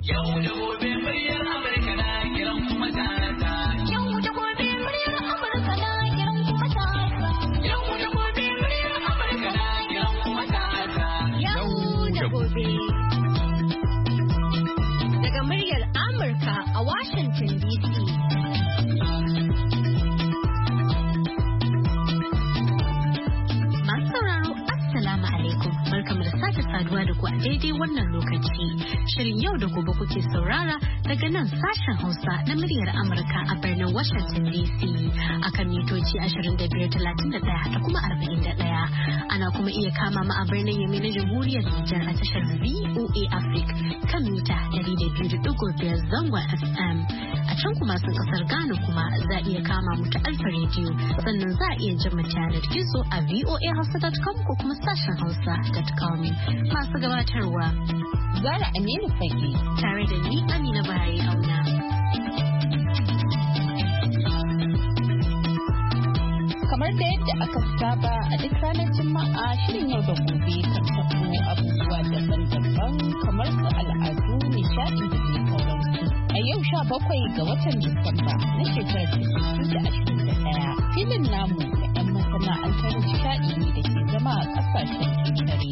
Yau da gobe muryar Amurka na kiran kuma ta. Yau da gobe muryar Amurka na kiran kuma ta. Yau da gobe muryar Amurka na kiran kuma ta. Yau da gobe. Daga muryar Amurka a Washington DC. Masu sauraro, Assalamu alaikum. Barkamu da sake saduwa da ku a daidai wannan lokaci. Shirin yau da gobe kuke saurara daga nan sashen Hausa na muryar Amurka a birnin Washington DC akan mitoci 2531 da kuma 41. Ana kuma iya kama mu a birnin Yamai na Jamhuriyar Nijar a tashar VOA Africa kan mita 200.5 zangon FM. A can kuma sun kasar Ghana kuma za a iya kama mu ta Alfa Radio, sannan za a iya jin mu yanar gizo a voahausa.com ko kuma sashen hausa.com. Masu gabatarwa Zara Aminu Fage tare da ni Amina Bahari Auna. Kamar da yadda aka saba a duk ranar Juma'a, shirin yau da gobe kan taɓo abubuwa daban-daban kamar su al'adu, nishaɗi da dai sauransu. A yau 17 ga watan Disamba na shekarar 2021, filin namu na 'yan masana'antar nishaɗi ne da ke zama a ƙasashen ƙetare.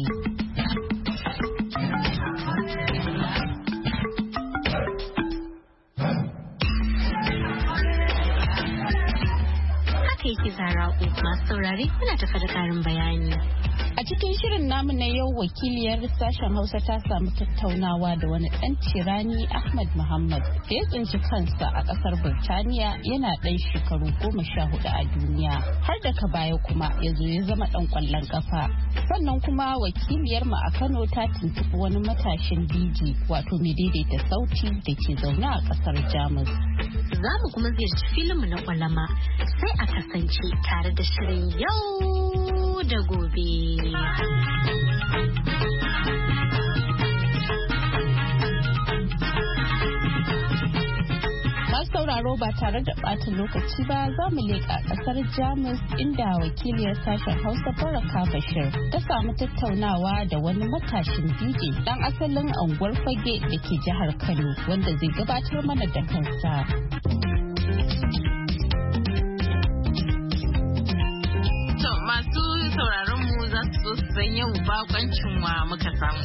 Zara'u masu saurare muna tafa da karin bayani. A cikin shirin namu na yau, wakiliyar sashen Hausa ta samu tattaunawa da wani ɗan tirani Ahmad Muhammad da ya tsinci kansa a ƙasar Birtaniya yana ɗan shekaru 14 a duniya, har daga baya kuma ya zo ya zama ɗan ƙwallon ƙafa. Sannan kuma wakiliyar mu a Kano ta tuntuɓi wani matashin DJ wato mai daidaita sauti da ke zaune a ƙasar Jamus. Za mu kuma ziyarci filinmu na ƙwalama, sai a kasance tare da shirin yau da gobe. Masu sauraro, ba tare da ɓata lokaci ba, za mu leƙa ƙasar Jamus inda wakiliyar sashen Hausa Baraka Bashir ta samu tattaunawa da wani matashin DJ ɗan asalin unguwar Fage da ke jihar Kano wanda zai gabatar mana da kansa. Zan yau bakoncin wa muka samu.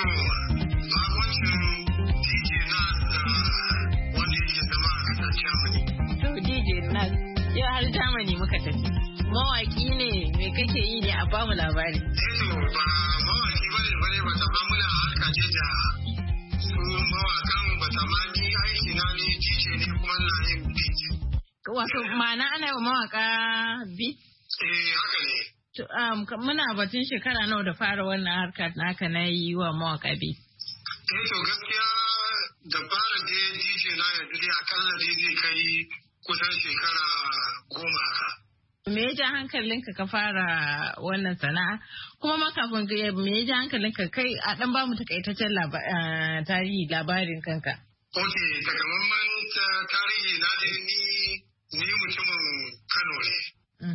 Bakoncin DJ Nas wanda yake zama a kasar Germany. To DJ Nas, yau har Germany muka tafi. Mawaki ne, me kake yi ne a bamu labari? To ba mawaki bane ba ta muna harka ce da su mawakan ba ta ma ni aiki na ne DJ ne kuma na yin beat. Wato ma'ana ana yi wa mawaka beat? Haka ne. Muna batun shekara nawa da fara wannan harkar naka na yi wa mawaka bi? To gaskiya da fara DJ na yanzu dai akalla dai zai kai kusan shekara 10 haka. Me ya ja hankalinka ka fara wannan sana'a? Kuma makafin me ya ja hankalinka kai a dan bamu takaitaccen tarihi labarin kanka? Ok, takamaiman tarihi na dai ni mutumin Kano ne. An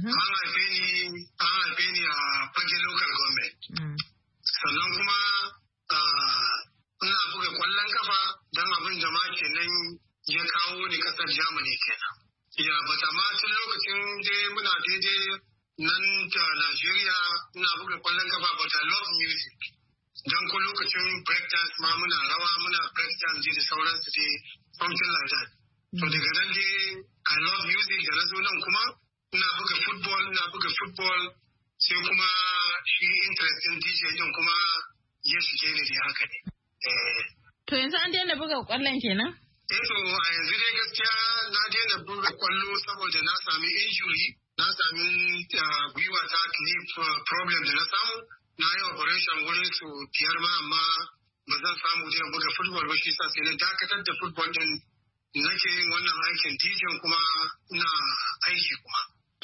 haife ni a Fage local government. Sannan kuma ina buga kwallon kafa don abin jama'a kenan ya kawo ni kasar Germany kenan. Ya bata ma tun lokacin dai muna daidai nan da Najeriya ina buga kwallon kafa, but I love music. Don ko lokacin breakdance ma muna rawa, muna breakdance da sauransu dai, something like that. To daga nan dai I love music da na zo nan kuma ina buga football sai kuma shi interest din DJ din kuma ya shige ni dai haka ne. To yanzu an daina buga kwallon kenan? To a yanzu dai gaskiya na daina buga kwallo saboda na sami injury, na sami gwiwa ta clip problem da na samu, na yi operation wurin su 5 ma amma ba zan samu dai buga football ba, shi sa sai na dakatar da football din nake yin wannan aikin DJ kuma ina aiki kuma.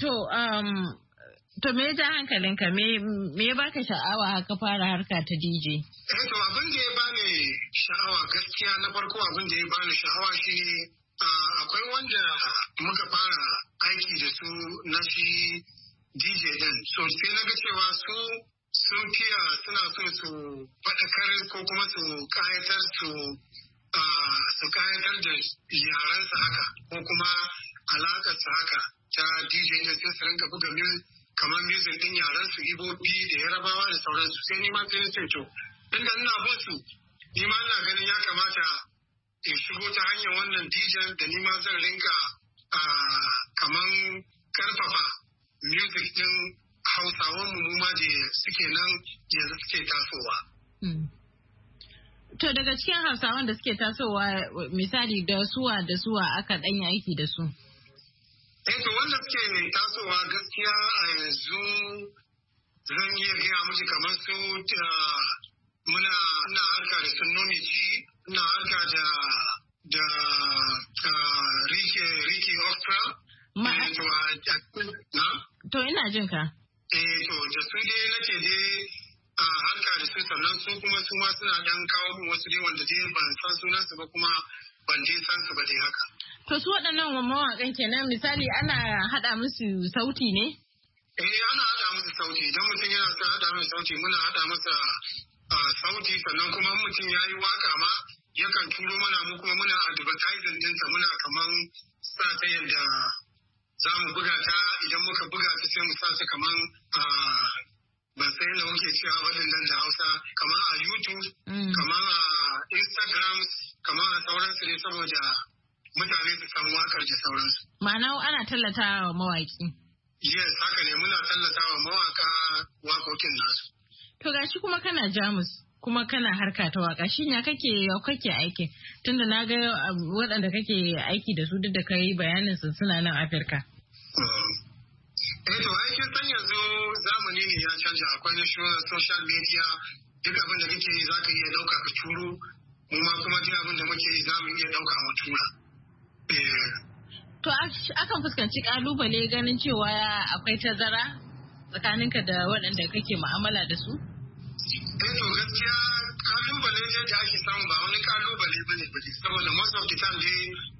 To me ja hankalinka, me ya baka sha'awa ka fara harka ta DJ? To abin da ya bani sha'awa gaskiya na farko abin da ya bani sha'awa shine akwai wanda muka fara aiki da su na shi DJ din. So sai na ga cewa su sun fiya suna so su faɗakar ko kuma su ƙayatar su su kayatar da yaransa haka ko kuma alakarsa haka ta DJ da sai su rinka buga kamar music din yaran su Ibobi da Yarabawa da sauransu sai ni ma sai ce to inda ina ba su ni ma ina ganin ya kamata in shigo ta hanyar wannan DJ da ni ma zan rinka kamar karfafa music din Hausawan mu ma da suke nan yanzu suke tasowa. To daga cikin Hausawan da suke tasowa misali da suwa aka ɗanya aiki da su. To wanda suke tasowa gaskiya a yanzu zan iya gaya miki kamar su ina harka da su Nomiji, ina harka da Ricky Ostra. To ina jin ka. To da su dai nake dai harka da su sannan su kuma su ma suna dan kawo min wasu dai wanda dai ban san sunansu ba kuma ban je san su ba dai haka. To su waɗannan mawaƙan kenan misali ana haɗa musu sauti ne? Ana haɗa musu sauti idan mutum yana son haɗa musu sauti muna haɗa masa sauti sannan kuma mutum ya yi waka ma yakan turo mana mu kuma muna advertising ɗinsa muna kaman sa ta yadda za mu buga ta idan muka buga ta sai mu sa ta kaman ban san yadda muke cewa waɗannan da Hausa kamar a YouTube, kamar a Instagram, kamar a sauransu ne saboda mutane su san wakar da sauransu. Ma'ana ana tallata wa mawaƙi. Yes, haka ne muna tallata wa mawaƙa waƙoƙin nasu. To gashi kuma kana Jamus kuma kana harka ta waka shin ya kake aiki tunda na ga waɗanda kake aiki da su duk da kai bayanin su suna nan Afirka. To aikin san yanzu zamani ne ya canja akwai na social media duk abin da kake yi za ka iya ɗauka ka turo mu ma kuma duk abin da muke yi za mu iya ɗauka mu tura. To akan fuskanci kalubale ganin cewa akwai tazara tsakaninka da waɗanda kake mu'amala da su? To gaskiya kalubale ne da ake samu ba wani kalubale ba ne saboda most of the time dai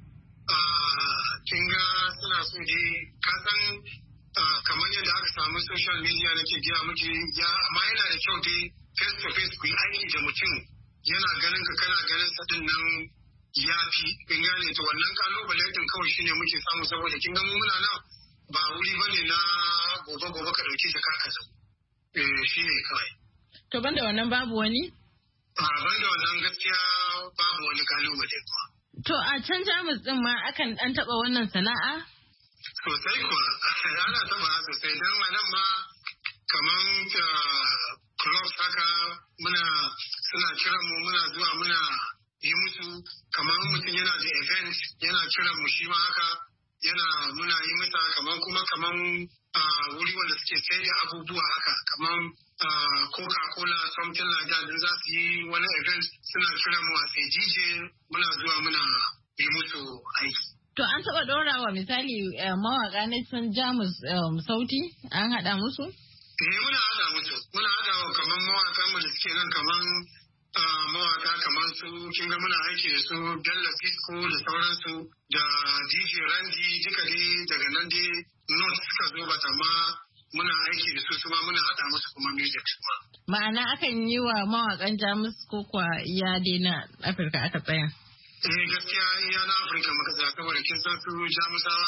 kin ga suna so dai ka san kamar yadda aka samu social media na ke gaya miki amma yana da kyau dai face to face ku yi aiki da mutum yana ganin ka kana ganin sa din nan ya fi kin gane to wannan kalubale din kawai shine muke samu saboda kin ga mu muna nan ba wuri bane na gobe ka dauke shi ka zo shine kawai. To banda wannan babu wani? Banda wannan gaskiya babu wani kalubale kuwa. To a can Jamus din ma akan dan taba wannan sana'a? Sosai kuwa, ana taba sosai don nan ma kaman clubs haka suna kiran mu muna zuwa muna yi musu kaman mutum yana da event yana kiran mu shi ma haka muna yi masa kaman wuri wanda suke sai da abubuwa haka kaman Coca-Cola something like that za su yi wani event suna kiran mu a sai DJ muna zuwa muna yi musu aiki. To an taɓa ɗorawa misali mawaƙa na sun Jamus sauti an haɗa musu? Muna haɗa musu. Muna haɗa wa kamar mawaƙa mu da suke nan kamar mawaƙa kamar su kin ga muna aiki da su Bello Fisco da sauransu da DJ Randy duka dai daga nan dai not suka zo bata ma muna aiki da su ma muna haɗa musu kuma music ma. Ma'ana akan yi wa mawaƙan Jamus ko kwa iya dai na Afirka aka tsaya? Gaskiya iya na Afirka muka tsaya saboda kin san su Jamusawa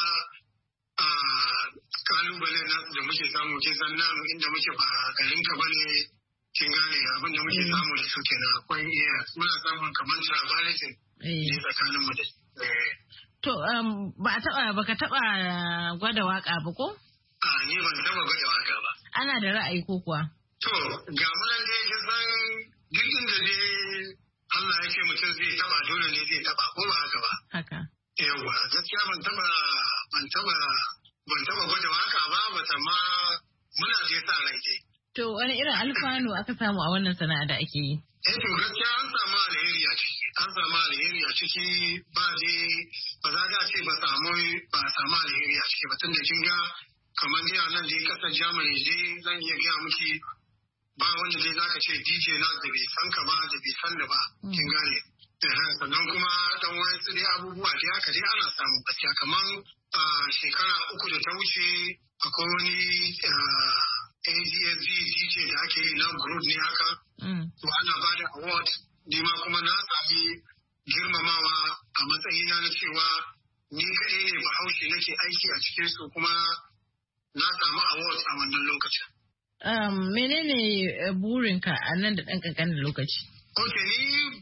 kalubale nasu da muke samu kin san nan inda muke ba garin ka bane kin gane abin da muke samu da su kenan akwai muna samun kamar tribalism ne tsakanin mu da to baka taba gwada waka ba ko? Ni ban taba gwada waka ba. Ana da ra'ayi ko kuwa? To ga munan dai kin san duk inda dai Allah ya ce mutum zai taba dole ne zai taba ko ba haka ba. Haka. Yawwa gaskiya ban taba gwada waka ba bata ma muna je sa rai dai. To wani irin alfanu aka samu a wannan sana'a da ake yi? To gaskiya an samu alheri a ciki ba dai ba za a ce ba samu alheri a ciki ba tunda kin ga kamar dai a nan dai kasar Germany dai zan iya gaya miki ba wanda dai zaka ce DJ na da bai san ka ba da bai san da ba kin gane. Sannan kuma dan wayansu dai abubuwa dai haka dai ana samu gaskiya kamar shekara 3 da ta wuce akwai wani ADSG DJ da ake yi na group ne haka to ana ba da award ni ma kuma na sami girmamawa a matsayina na cewa ni kaɗai ne Bahaushe nake aiki a cikin su kuma na samu awards a wannan lokacin. Menene burinka a nan da ɗan ƙanƙanin lokaci? Ok, ni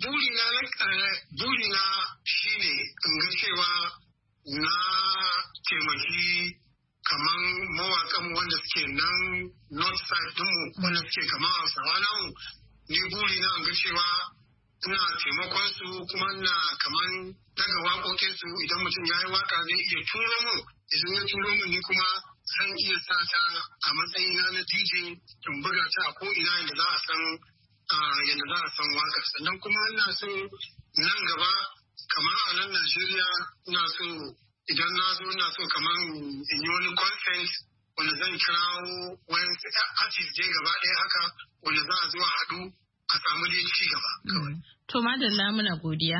burina shine in ga cewa na taimaki kaman mawaƙan wanda suke nan north side dinmu wanda suke kama Hausawa namu. Ni burina in ga cewa ina taimakon su kuma ina kaman daga waƙoƙinsu idan mutum ya yi waƙa zai iya turo mu. Idan ya turo mu ni kuma zan iya sa ta a matsayina na DJ in buga ta a ko'ina yadda za a san waka. Sannan kuma ina so nan gaba kamar a nan Najeriya ina so idan na zo ina so kamar in yi wani conference wanda zan kirawo wani artist dai gaba ɗaya haka wanda za a zo a haɗu a samu dai ci gaba kawai. To madalla muna godiya.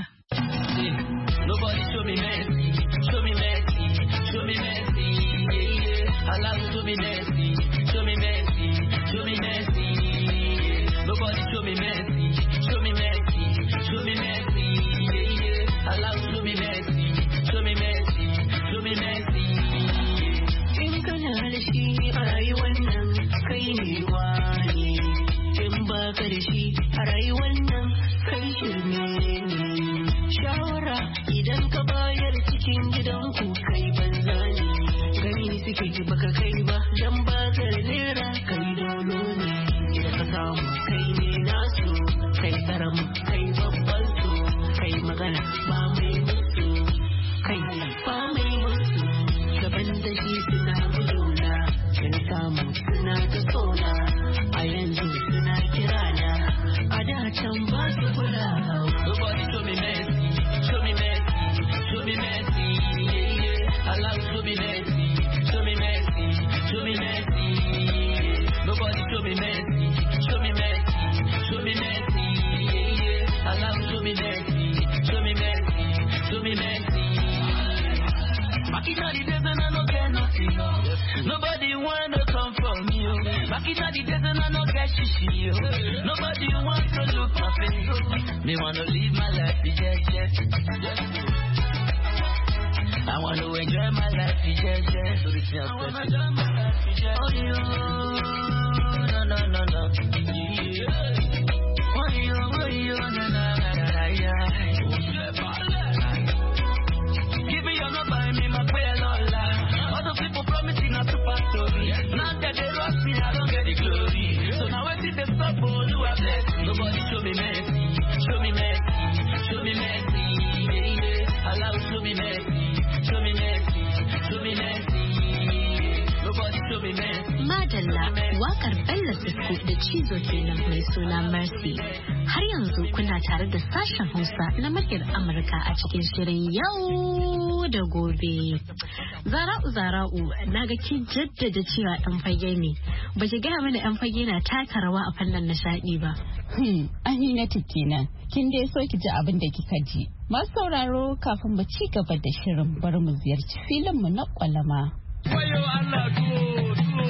Nobody show me mercy, show me mercy, show me mercy, yeah, yeah. Allah show me mercy, show me mercy, show me mercy, yeah. Nobody show me mercy, show me mercy, show me mercy, yeah, yeah. Allah show me mercy, show me mercy, show me mercy, yeah. In kana da shi a rayuwar nan kai ne wani, in baka da shi a rayuwar nan kai shirme ne. Shawara idan ka bayar cikin gidanku kai banza ne, gani suke ji baka kai ba dan ba ka naira kai dolo ne. Idan ka samu kai ne nasu, kai karamu kai babban su, kai magana ba mai musu, kai ba mai musu, gaban da shi suna guduna, sun samu suna ta sona, a yanzu suna kirana, a da can ba su kula. Nobody show me mercy, show me mercy, show me mercy, yeah, yeah. Allah show me mercy, show me mercy, show me mercy, yeah. Nobody show me mercy, show me mercy, show me mercy, yeah, yeah. Allah show me mercy, show me mercy, show me mercy. Back in the days and I no get nothing, nobody wanna come for me. Back in the days and I no get shishi, nobody wants to look my face. Me wanna live my life, I want to enjoy my life, I want to enjoy my life, oh, yo, no, oh, yo, na, yeah. Give me your number, me my prayer, Lola. Other people promising a super story. Now that they lost me, I don't get the glory. So now I see the stop, oh, you are blessed. Nobody show me mercy, show me mercy, show me mercy, yeah, yeah. Allah show me mercy, show me mercy, show me mercy, nobody show me mercy. Madalla, wakar Bello Sisko da Cizo kenan mai suna Mercy. Har yanzu kuna tare da sashen Hausa na muryar Amurka a cikin shirin yau da gobe. Zara'u, na ga ki jaddada cewa ɗan fage ne. Ba ki gaya mana ɗan fage na taka rawa a fannin nishaɗi ba. Aminatu kenan. Kin dai so ki ji abin da kika ji. Masu sauraro kafin mu ci gaba da shirin bari mu ziyarci filinmu na kwalama. Wayo Allah duwo.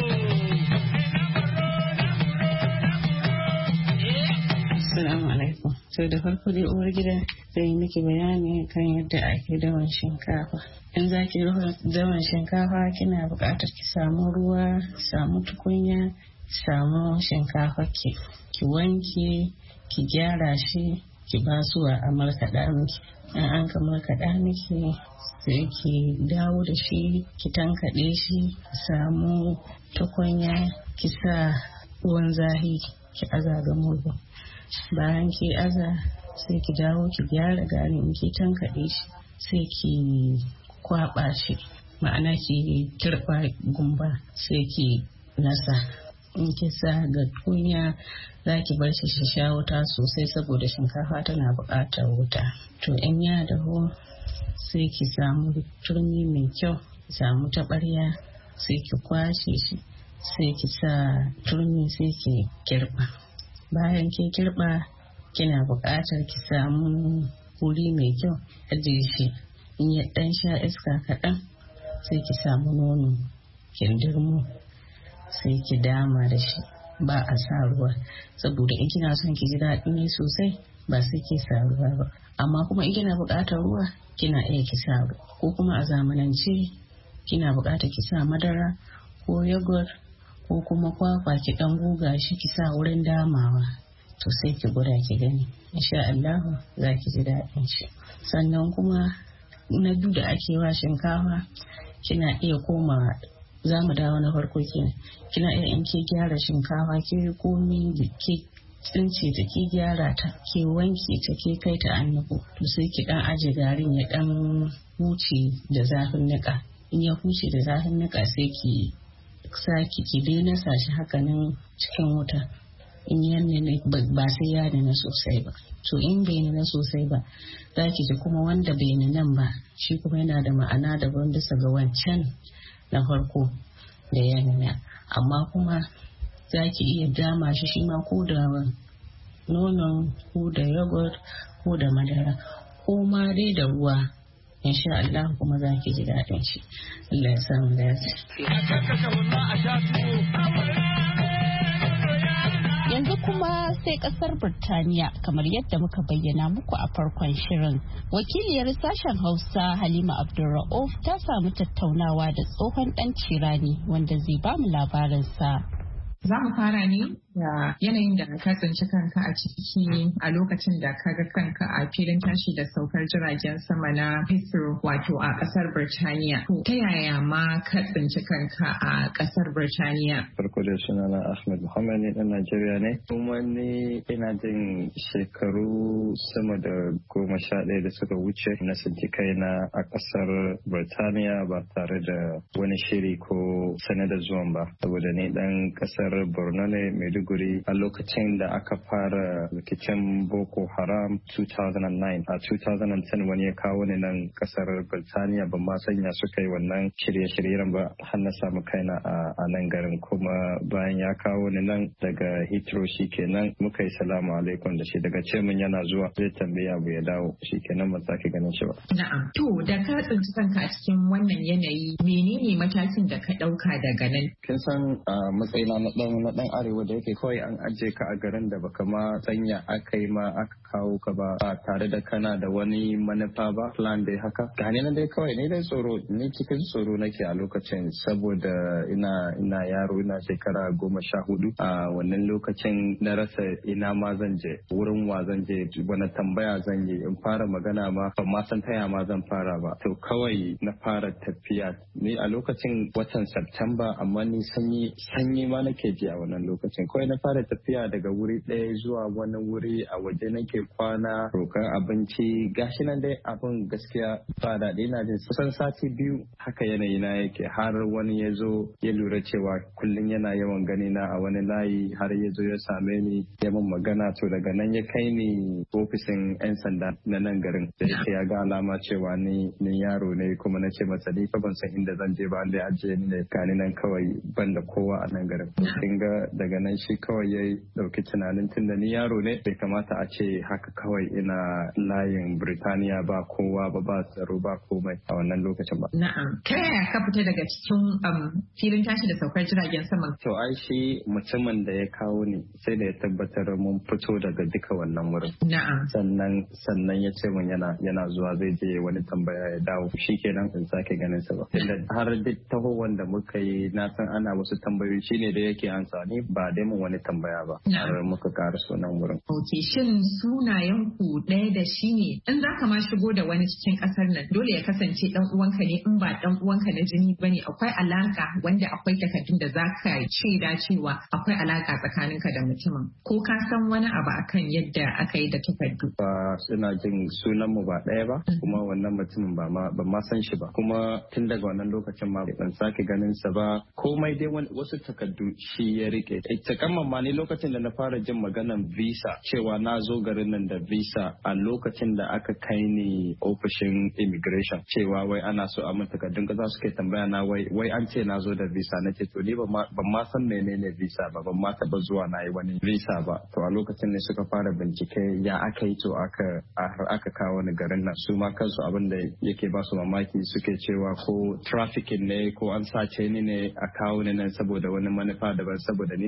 Assalamu alaikum. So da farko dai uwar gida zai yi miki bayani kan yadda ake dawan shinkafa. In za ki dawan shinkafa kina buƙatar ki samu ruwa, samu tukunya, samu shinkafa ki wanke, ki gyara shi, ki basuwa a markaɗa miki. In an ka markaɗa miki sai ki dawo da shi, ki tankaɗe shi, ki samu tukunya, ki sa ruwan zahi, ki aza ga murhu. Bayan ki aza sai ki dawo ki gyara garin ki tankaɗe shi sai ki kwaɓa shi, ma'ana ki kirɓa gumba sai ki nasa. In ki sa ga tukunya za ki bar shi sha wuta sosai saboda shinkafa tana buƙatar wuta. To in ya dahu sai ki samu turmi mai kyau, ki samu taɓarya sai ki kwashe shi, sai ki sa turmi sai ki kirɓa. Bayan ki kirɓa kina buƙatar ki samu wuri mai kyau ajiye shi. In ya ɗan sha iska kaɗan sai ki samu nono kindirmo sai ki dama da shi, ba a sa ruwa saboda in kina son ki ji daɗi ne sosai ba sai ki sa ruwa ba. Amma kuma in kina buƙatar ruwa kina iya ki sa ruwa, ko kuma a zamanance kina buƙatar ki sa madara ko yogurt ko kuma kwakwa ki dan guga shi ki sa wurin damawa, to sai ki gwada ki gani, insha Allah za ki ji daɗin shi. Sannan kuma na biyu da ake wa shinkafa, kina iya koma, za mu dawo na farko kenan, kina iya in ke gyara shinkafa ke komi da ke tsince ta ke gyara ta ke wanke ta ke kai ta annuku, to sai ki dan aje garin ya dan huce da zafin nika. In ya huce da zafin nika sai ki saki ki daina sa shi haka nan cikin wuta. In yanne ba sai ya nuna sosai ba, to in bai nuna sosai ba za ki ji kuma wanda bai nuna ba shi kuma yana da ma'ana daban bisa ga wancan na farko da ya nuna. Amma kuma za ki iya dama shi ma ko da nonon ko da yogurt ko da madara ko ma dai da ruwa, insha Allah kuma za ki ji daɗin shi. Allah ya samu dace. Yanzu kuma sai kasar Birtaniya, kamar yadda muka bayyana muku a farkon shirin. Wakiliyar sashen Hausa Halima Abdulra'uf ta samu tattaunawa da tsohon ɗan cirani wanda zai bamu labarinsa. Za mu fara ne da yanayin da ka tsinci kanka a ciki a lokacin da ka ga kanka a filin tashi da saukar jiragen sama na Heathrow, wato a kasar Birtaniya. Ta yaya ma ka tsinci kanka a kasar Birtaniya? Farko da sunana Ahmed Muhammad ne, ɗan Najeriya ne. Kuma ni ina jin shekaru sama da 11 da suka wuce na tsinci kaina a kasar Birtaniya ba tare da wani shiri ko sanadar zuwan ba. Saboda ni ɗan kasar Borno ne, Maiduguri, a lokacin da aka fara rikicin Boko Haram 2009. A 2010 wani ya kawo ni nan kasar Birtaniya, ban ma sanya suka yi wannan shirye-shiryen ba, har na samu kaina a nan garin. Kuma bayan ya kawo ni nan daga Heathrow shikenan muka yi salamu alaikum da shi, daga ce min yana zuwa zai tambaye abu ya dawo, shikenan ban sake ganin shi ba. Na'am. To da ka tsinci kanka a cikin wannan yanayi, menene matakin da ka ɗauka daga nan? Kin san matsayina na dan arewa da yake kawai an ajiye ka a garin da baka ma sanya aka yi ma aka kawo ka ba tare da kana da wani manufa ba, plan dai haka. Gane na dai kawai ni dai tsoro, ni cikin tsoro nake a lokacin, saboda ina yaro, ina shekara 14. A wannan lokacin na rasa ina ma zan je, wurin wa zan je, wani tambaya zan yi, in fara magana ma ban ma san taya ma zan fara ba. To kawai na fara tafiya ni a lokacin watan September, amma ni sanyi ma nake ji a wannan lokacin. Kawai na fara tafiya daga wuri ɗaya zuwa wani wuri, a waje nake kwana, roƙon abinci, gashi nan dai abin gaskiya ba daɗi. Ina jin kusan sati 2 haka yanayi na yake, har wani ya zo ya lura cewa kullum yana yawan gani na a wani layi, har ya zo ya same ni ya min magana. To daga nan ya kai ni ofishin 'yan sanda na nan garin, da yake ya ga alama cewa ni yaro ne, kuma na ce masa ni fa ban san inda zan je ba, da ya ajiye ni ne gani nan kawai ban da kowa a nan garin. Kin ga daga nan shi kawai ya dauki tunanin tunda ni yaro ne bai kamata a ce haka kawai ina layin Birtaniya ba kowa ba tsaro ba komai a wannan lokacin ba. Na'am. Ta yaya ka fita daga cikin filin tashi da saukar jiragen sama? To ai shi mutumin da ya kawo ni sai da ya tabbatar mun fito daga duka wannan wurin. Na'am. Sannan ya ce mun yana zuwa zai je wani tambaya ya dawo. Shikenan in sake ganin sa ba. Har duk taho wanda muka yi na san ana wasu tambayoyi shine da yake ansa, ni ba dai mun wani tambaya ba. Har muka ƙara sunan wurin. Okay, shin sunayen ku ɗaya da shi ne? In za ka ma shigo da wani cikin ƙasar nan dole ya kasance ɗan uwanka ne, in ba ɗan uwanka na jini bane akwai alaka wanda akwai takardun da za ka shaida cewa akwai alaka tsakaninka da mutumin. Ko ka san wani abu akan yadda aka yi da takardu? Ba suna jin sunan mu ba ɗaya ba, kuma wannan mutumin ba ma san shi ba. Kuma tun daga wannan lokacin ma ban sake ganin sa ba. Komai dai wasu takardu shi ya rike. Takamman ma ni lokacin da na fara jin maganan visa, cewa na zo garin nan da visa a lokacin da aka kai ni ofishin immigration, cewa wai ana so a mun takardun kasa, suke tambaya na wai an ce na zo da visa. Na ce to ni ban ma san menene visa ba, ban ma taba zuwa na yi wani visa ba. To a lokacin ne suka fara bincike ya aka yi, to aka kawo ni garin nan. Su ma kansu abin da yake ba su mamaki, suke cewa ko trafficking ne ko an sace ni ne a kawo ni nan saboda wani manufa daban, saboda ni na ce ba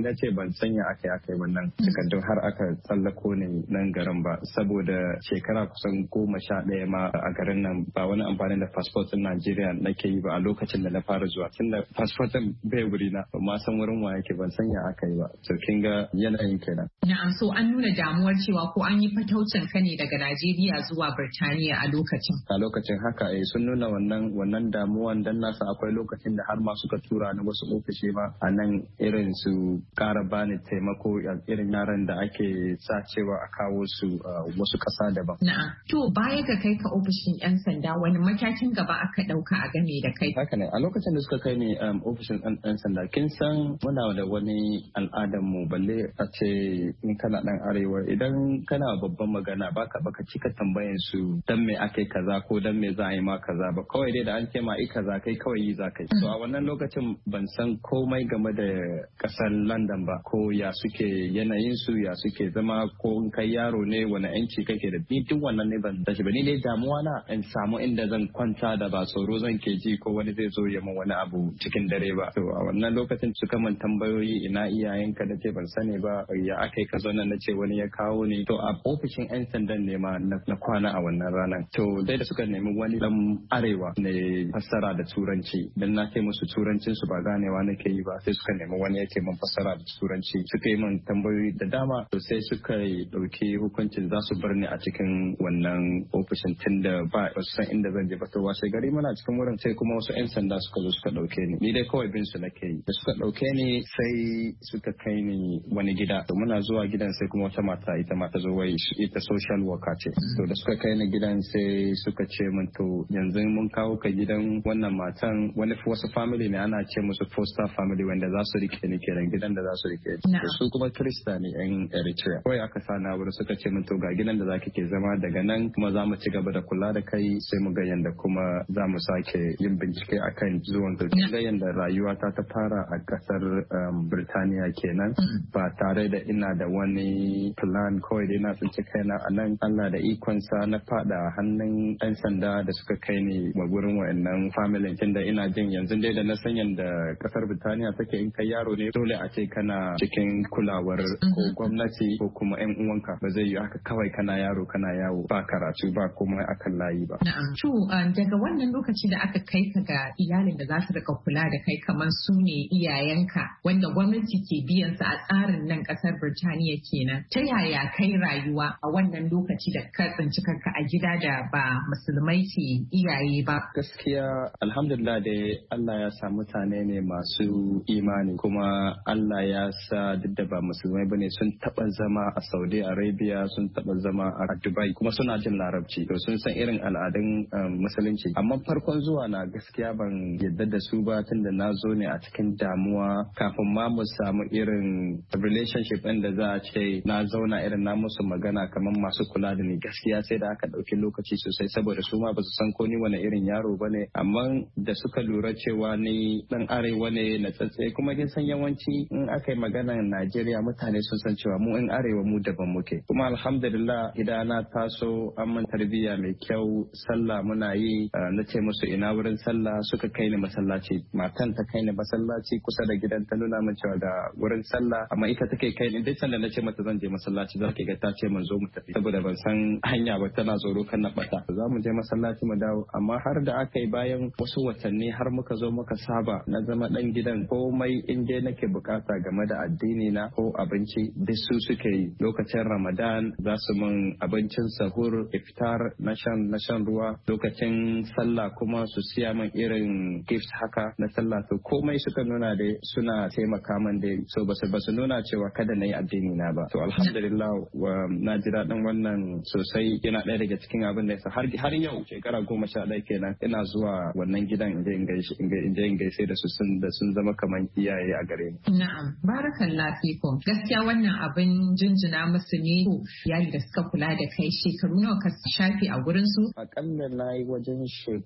ban sanya aka yi wannan takardun har aka tsallako ne nan garin ba saboda shekara kusan 11 ma a garin nan ba wani amfani da passport din Najeriya nake yi ba a lokacin da na fara zuwa tunda passport din bai wuri na ba ma san wurin wa yake ban sanya aka yi ba to kin ga yanayin kenan. Na'am, so an nuna damuwar cewa ko an yi fataucin ka ne daga Najeriya zuwa Birtaniya a lokacin. A lokacin haka sun nuna wannan damuwan dan nasa akwai lokacin da har ma suka tura ni wasu ofishi ma a nan irin su kara bani taimako irin yaran da ake sa cewa a kawo su wasu ƙasa daban. Na'am. To baya ga kai ka ofishin 'yan sanda wani matakin gaba aka ɗauka a game da kai? Haka ne a lokacin da suka kai ni ofishin 'yan sanda kin san muna da wani al'adar mu balle a ce in kana dan arewa idan kana babban magana baka cika tambayan su dan me ake kaza ko dan me za a yi ma kaza ba kawai dai da an ce ma i kaza kai kawai yi za kai. So a wannan lokacin ban san komai game da kasar London ba ko ya suke yanayin su ya suke zama ko in kai yaro ne wani yanci kake da ni duk wannan ne ban tashi ba ni dai damuwa na in samu inda zan kwanta da ba tsoro zan ke ji ko wani zai zo ya min wani abu cikin dare ba. To a wannan lokacin suka man tambayoyi ina iyayenka da ce ban sani ba ya akai ka zo nan na ce wani ya kawo ni to a ofishin 'yan sandan ne ma na kwana a wannan ranar. To dai da suka nemi wani dan arewa ne fassara da turanci dan na ce musu turancin su ba ganewa nake yi ba sai suka nemi wani yake min fassara da turanci suka yi min tambayoyi da dama to sai suka dauki hukuncin za su bar ni a cikin wannan ofishin tunda ba su san inda zan je ba to washe gari muna cikin wurin sai kuma wasu 'yan sanda suka zo suka dauke ni dai kawai bin su nake yi da suka dauke ni sai suka kai ni wani gida to muna zuwa gidan sai kuma wata mata ita ma ta zo wai ita social worker ce to da suka kai ni gidan sai suka ce min to yanzu mun kawo ka gidan wannan matan wasu family ne ana ce musu foster family wanda za su rike ni kenan gidan da za su rike ni su kuma Kirista ne yan Eritrea kawai aka sa na wurin suka ce min to ga gidan da zaka ke zama daga nan kuma za mu ci gaba da kula da kai sai mu ga yanda kuma za mu sake yin bincike akan zuwan ka ga yanda rayuwa ta fara a kasar Birtaniya kenan ba tare da ina da wani plan kawai dai na tsinci kaina a nan Allah da ikonsa na fada hannun 'yan sanda da suka kai ni wa gurin wa'annan family tunda ina jin yanzu dai da na san yanda kasar Birtaniya take in kai yaro ne dole a ce kana cikin kulawar ko gwamnati ko kuma 'yan uwanka ba zai yi haka kawai kana yaro kana yawo ba karatu ba kuma akan layi ba. Na'am. To daga wannan lokaci da aka kai ka ga iyalin da za su rika kula da kai kamar su ne iyayenka wanda gwamnati ke biyan su a tsarin nan kasar Birtaniya kenan. Ta yaya kai rayuwa a wannan lokaci da ka tsinci kanka a gida da ba musulmai ke iyaye ba? Gaskiya alhamdulillah dai Allah ya sa mutane ne masu imani kuma Allah ya sa duk da ba musulmai bane sun taba zama a Saudi Arabia sun taba zama a Dubai kuma suna jin larabci to sun san irin al'adun musulunci amma farkon zuwa na gaskiya ban yadda da su ba tunda na zo ne a cikin damuwa kafin ma mu samu irin relationship ɗin da za a ce na zauna irin na musu magana kamar masu kula da ni gaskiya sai da aka ɗauki lokaci sosai saboda su ma ba su san ko ni wani irin yaro ba ne amma da suka lura cewa ni ɗan arewa ne na tsatse kuma kin san yawanci in aka yi maganar Najeriya mutane sun san cewa mu in arewa mu daban muke kuma alhamdulillah idan na taso an man tarbiyya mai kyau sallah muna yi na ce musu ina wurin sallah suka kai ni masallaci matan ta kai ni masallaci kusa da gidan ta nuna min cewa da wurin sallah amma ita take kai ni duk sanda na ce mata zan je masallaci za ki ga ta ce mun zo mu tafi saboda ban san hanya ba tana tsoro kan na bata za mu je masallaci mu dawo amma har da aka yi bayan wasu watanni har muka zo muka saba na zama dan gidan komai in dai nake bukata game da addini na ko abinci duk su suke yi lokacin Ramadan za su min abincin sahur iftar na shan ruwa lokacin sallah kuma su siya min irin gifts haka na sallah to komai suka nuna da suna taimaka min da so basu nuna cewa kada na yi addini na ba to alhamdulillah na ji daɗin wannan sosai yana ɗaya daga cikin abin da yasa har yau shekara 11 kenan ina zuwa wannan gidan in je in gaishe da su sun zama kamar iyaye a gare ni. Na'am, barakallahu fikum. Gaskiya wannan abin jinjina musu ne iyali da suka kula da kai shekaru nawa ka shafe a gurin su? Akalla na yi wajen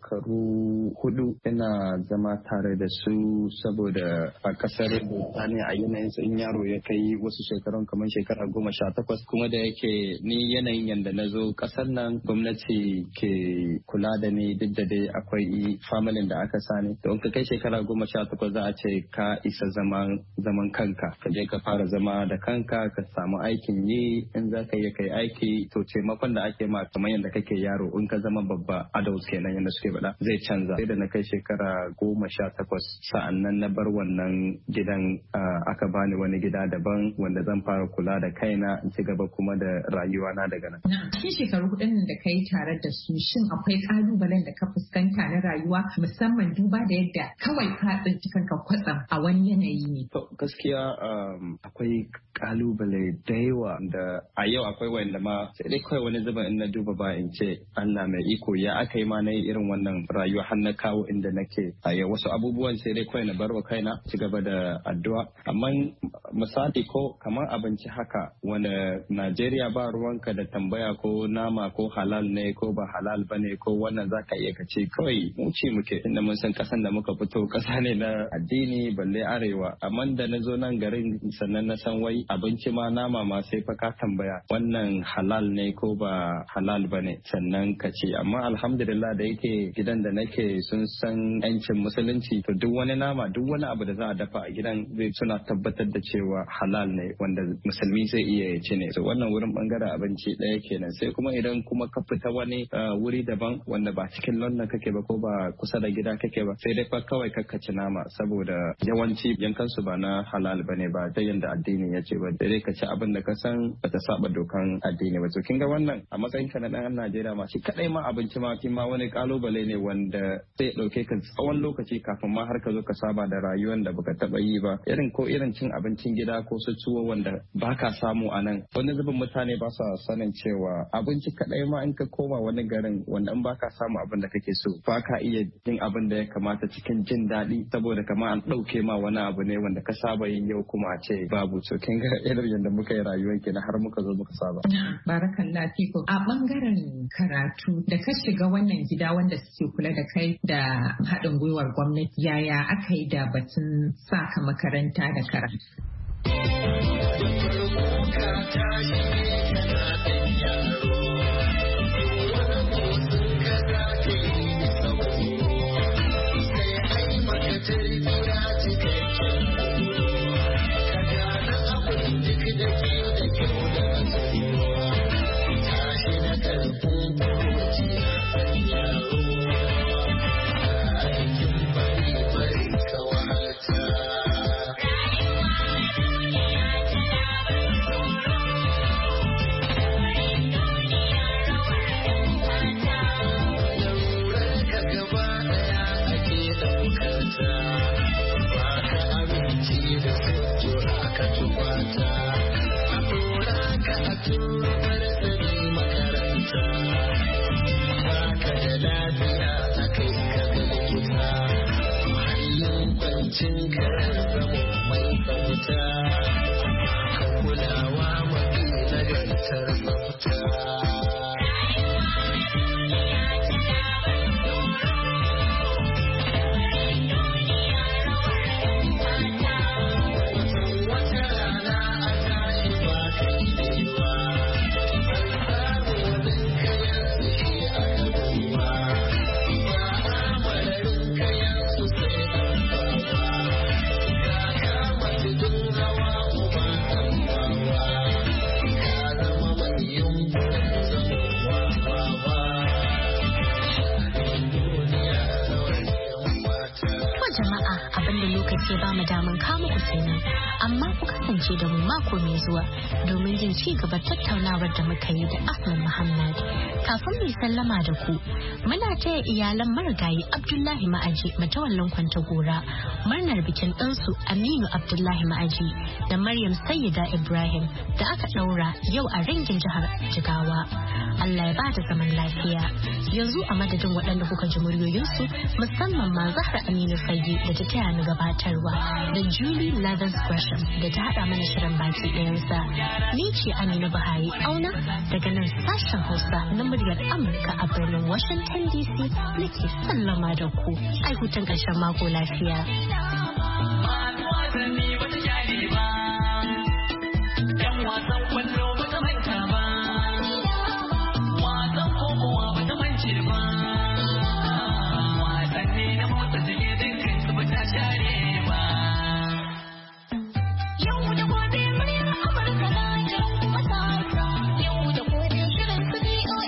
shekaru 4 ina zama tare da su saboda a kasar Birtaniya a yanayin in yaro ya kai wasu shekarun kamar shekara 18 kuma da yake ni yanayin yanda na zo kasar nan gwamnati ke kula da ni duk da dai akwai familin da aka sani to in ka kai shekara 18 za a ce ka isa zaman kanka kanka ka je ka fara zama da kanka ka samu aikin yi in za ka yi kai aiki to taimakon da ake ma kamar yadda kake yaro in ka zama babba adult kenan yadda suke faɗa zai canza sai da na kai shekara 18 sa'annan na bar wannan gidan aka bani wani gida daban wanda zan fara kula da kaina in ci gaba kuma da rayuwa na daga nan. Cikin shekaru hudun da kai tare da su shin akwai kalubalen da ka fuskanta na rayuwa musamman duba da yadda kawai ka tsinci kanka kwatsam a wani yanayi ne? Gaskiya akwai kalubale da yawa da a yau akwai wanda ma sai dai kawai wani zuba in na duba ba in ce Allah mai iko ya aka yi ma na yi irin wannan rayuwa har na kawo inda nake a yau wasu abubuwan sai dai kawai na barwa kaina ci gaba da addu'a amma misali ko kamar abinci haka wanda Najeriya ba ruwanka da tambaya ko nama ko halal ne ko ba halal ba ne ko wannan zaka iya ka ce kawai mu ce muke inda mun san kasan da muka fito kasa ne na addini balle arewa amma da na zo nan garin sannan na san wai abinci ma nama ma sai fa ka tambaya wannan halal ne ko ba halal ba ne sannan ka ce amma alhamdulillah da yake gidan da nake sun san yancin musulunci to duk wani nama duk wani abu da za a dafa a gidan zai suna tabbatar da cewa halal ne wanda musulmi zai iya ci ne so wannan wurin bangaren abinci ɗaya kenan sai kuma idan kuma ka fita wani wuri daban wanda ba cikin London kake ba ko ba kusa da gida kake ba sai dai fa kawai kakkaci nama saboda yawanci yankansu ba na halal bane ba ta yanda addini ya ce ba dai ka ci abin da ka san bata saba dokan addini ba to kin ga wannan a matsayin ka na dan Najeriya ma shi kadai ma abinci ma kin ma wani kalubale ne wanda zai dauke ka tsawon lokaci kafin ma har ka zo ka saba da rayuwar da baka taba yi ba irin cin abincin gida ko su tuwo wanda baka samu a nan wani zubin mutane ba sa sanin cewa abinci kadai ma in ka koma wani garin wanda in baka samu abin da kake so baka iya yin abin da ya kamata cikin jin daɗi saboda kamar an ɗauke ma wani abu ne wanda ka saba yin yau kuma a ce babu to kin ga irin yadda muka yi rayuwar kenan har muka zo muka saba. Barakallah fiko a bangaren karatu da ka shiga wannan gida wanda suke kula da kai da haɗin gwiwar gwamnati yaya aka yi da batun saka makaranta da karatu. ke ba mu daman kama ku kenan amma ku kasance da mu mako mai zuwa domin jin ci gaba tattaunawar da muka yi da Aslan Muhammad. Kafin mu sallama da ku muna taya iyalan marigayi Abdullahi Ma'aji matawallan Kwantagora murnar bikin ɗansu Aminu Abdullahi Ma'aji da Maryam Sayyida Ibrahim da aka ɗaura yau a ringin jihar Jigawa. Allah ya bada zaman lafiya. Yanzu a madadin waɗanda kuka ji muryoyinsu musamman ma Zahra Aminu Fage da ta taya ni gabatarwa da Julie Lathers Gresham da ta haɗa mana shirin baki ɗayansa. Ni ce Aminu Buhari Auna daga nan sashen Hausa na muryar Amurka a birnin Washington DC nake sallama da ku. Ai hutun ƙarshen mako lafiya.